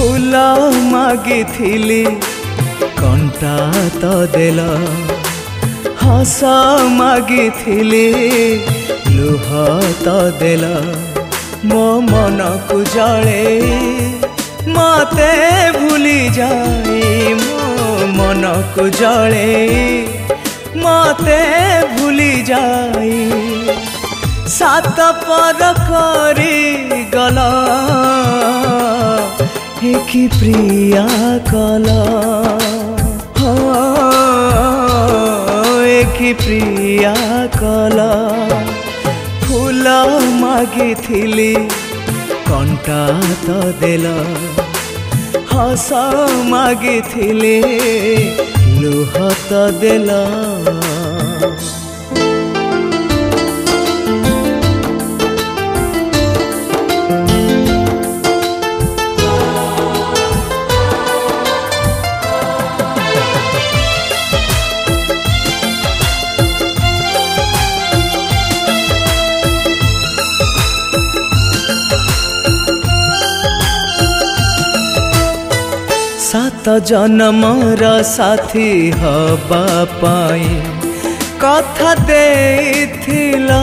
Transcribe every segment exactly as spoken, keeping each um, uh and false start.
फूल मागिथिली कंटा तो देल, हस मागिथिली लुह तो देल। मो मन को जले मते भूली जाई, मो मन को जले मते भूली जाई। सात पर करी गला कि प्रिया कला, कि प्रिया कला। फूल मागिथिली कंटा तो देल, हस मागिथिली लुह तो देल। सात जन्मर साथी हवा पाई कथा देथिला,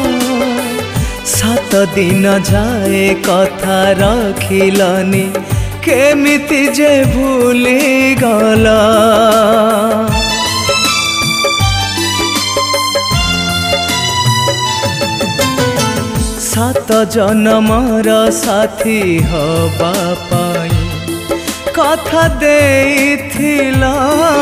सात दिन जाए कथा रखिलनी केमिति जे भूली गला। सात जन्मर साथी हवा पाई कथा देथिला,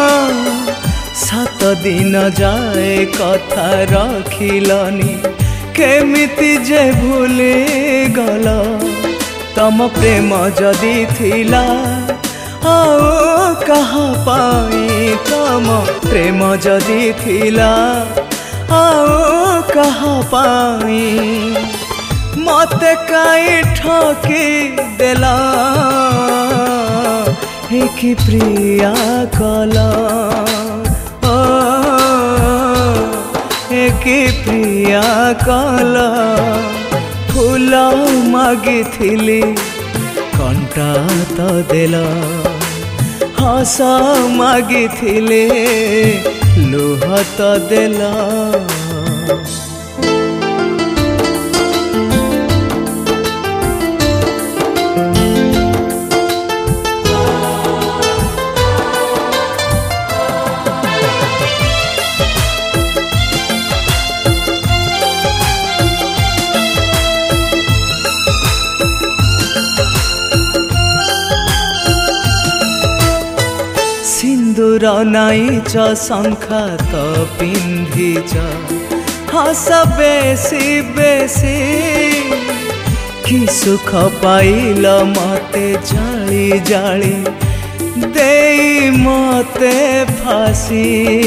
सात दिन जाए कथा रखिलनी केमिति जे भूली गल। तम प्रेम जदि थिला आओ कहा पाई, तम प्रेम जदि थिला आओ कहा पाई। मते काई ठकी देला कि प्रिया कला, कि प्रिया कला। फूल मागिथिली कंटा तो देल, हस मागिथिली लुह तो देल। सिंदूर नाइच शंखा तो पिंधिच, हस बेसी बेसी। कि सुख पाइल मते जाली जाली देई मते फांसी।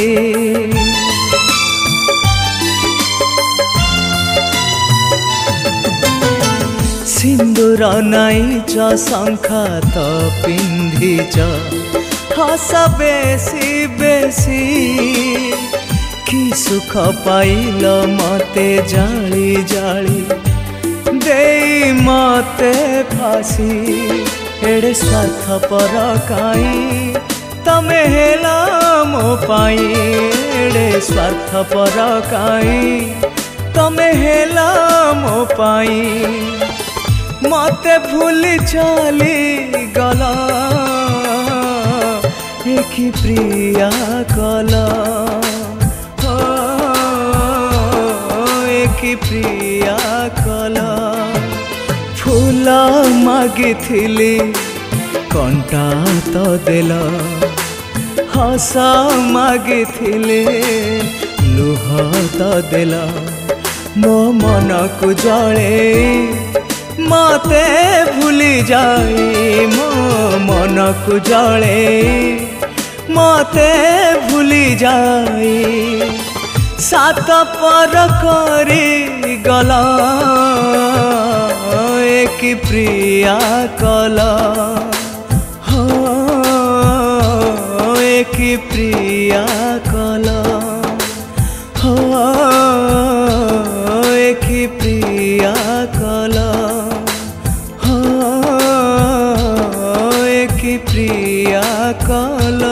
सिंदूर नाइच शंखा तो पिंधिच, हस बेसी बेसी। कि सुख पाइल मते जाली जाली देई मते फांसी। एड़े स्वार्थ पर काई तमे हेला मो पाई, एड़े स्वार्थ पर काई तमे हेला मो पाई। मते भूली चली गला कि प्रिया कला, कि प्रिया कला। फूल मागिथिली कंटा तो देल, हस मागिथिली लुह तो देल। मो मन को जले मते भूली जाई, मो मन को जले मते भूली जाई। सात पर करी गला कि प्रिया कला, कि प्रिया कला, कि प्रिया कला, ପ୍ରିୟା କଲ